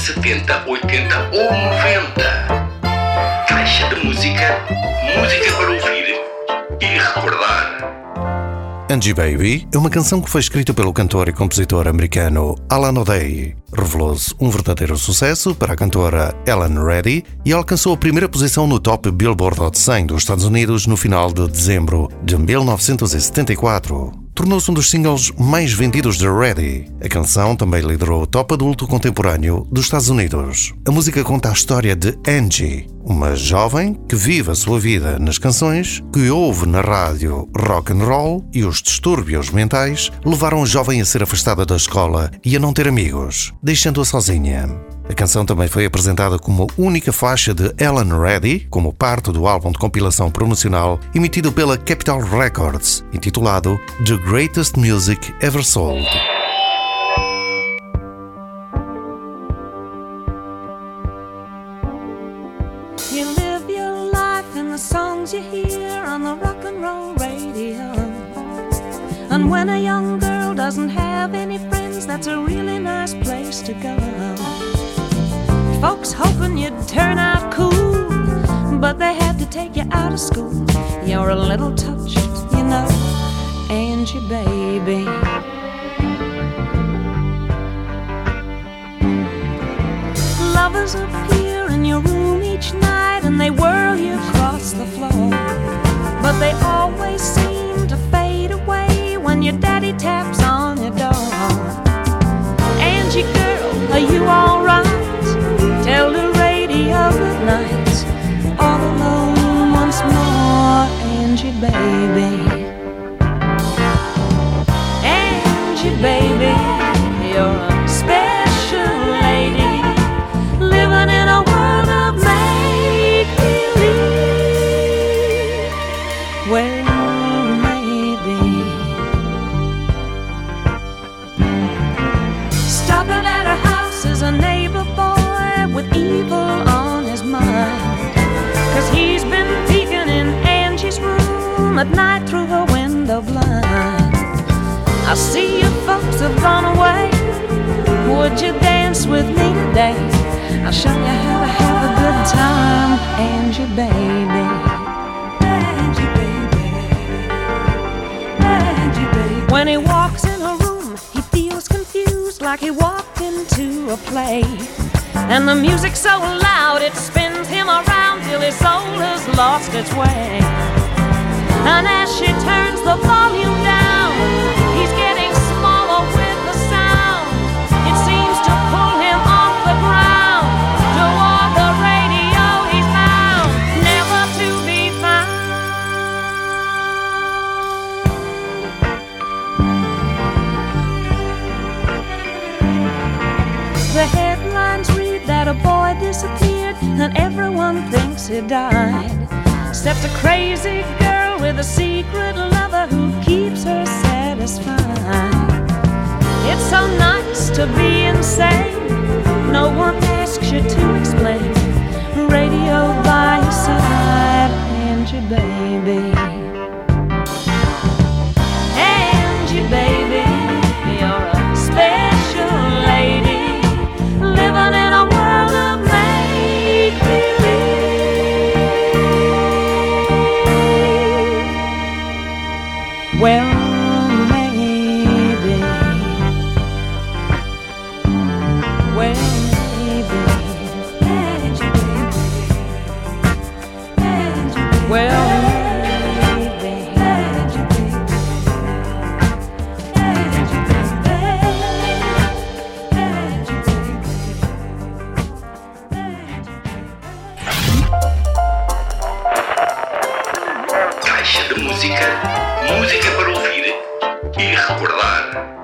70, 80 ou 90. Caixa de música, música para ouvir e recordar. Angie Baby é uma canção que foi escrita pelo cantor e compositor americano Alan O'Day. Revelou-se um verdadeiro sucesso para a cantora Ellen Reddy e alcançou a primeira posição no Top Billboard Hot 100 dos Estados Unidos no final de dezembro de 1974. Tornou-se um dos singles mais vendidos de Reddy. A canção também liderou o top adulto contemporâneo dos Estados Unidos. A música conta a história de Angie, uma jovem que vive a sua vida nas canções, que ouve na rádio rock and roll, e os distúrbios mentais levaram a jovem a ser afastada da escola e a não ter amigos, deixando-a sozinha. A canção também foi apresentada como a única faixa de Ellen Reddy, como parte do álbum de compilação promocional emitido pela Capitol Records, intitulado The Greatest Music Ever Sold. You live your life in the songs you hear on the rock and roll radio. And when a young girl doesn't have any friends, that's a really nice place to go. Folks hoping you'd turn out cool, but they had to take you out of school. You're a little touched, you know, Angie baby. Lovers appear in your room each night and they whirl you across the floor, but they always seem to fade away when your daddy taps on your door. Angie girl, are you alright? Tell the radio good night. All alone once more, Angie baby. Angie baby, you're a special lady, living in a world of make-believe. Well, maybe. Stopping at her house is a neighbor boy with evil on his mind, 'cause he's been peeking in Angie's room at night through her window blind. I see you folks have gone away. Would you dance with me today? I'll show you how to have a good time, Angie baby. Angie baby. Angie baby. When he walks in her room, he feels confused, like he walked into a play. And the music's so loud it spins him around till his soul has lost its way. And as she turns the volume down, he's getting smaller with the sound. It seems to pull him off the ground. Toward the radio he's bound, never to be found. The headlines read that a boy disappeared and everyone thinks he died, except a crazy girl with a secret lover who keeps her satisfied. It's so nice to be insane, no one asks you to explain. Radio by your side, Angie baby. Angie baby, you're a special lady, living in a world of make-believe. Well, maybe. Well, maybe. Angie baby. Angie baby. Well, maybe. Angie baby. Angie Caixa de música, música para ouvir e recordar.